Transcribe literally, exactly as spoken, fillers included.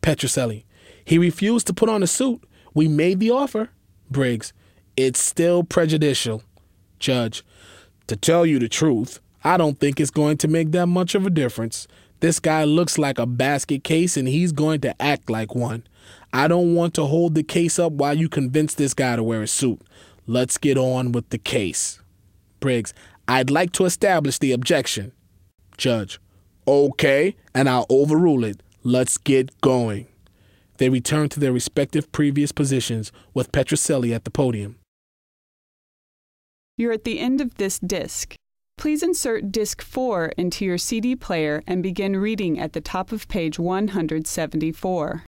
Petroselli. He refused to put on a suit. We made the offer. Briggs. It's still prejudicial. Judge. To tell you the truth, I don't think it's going to make that much of a difference. This guy looks like a basket case and he's going to act like one. I don't want to hold the case up while you convince this guy to wear a suit. Let's get on with the case. Briggs. I'd like to establish the objection. Judge. Okay, and I'll overrule it. Let's get going. They return to their respective previous positions with Petroselli at the podium. You're at the end of this disc. Please insert disc four into your C D player and begin reading at the top of page one hundred seventy-four.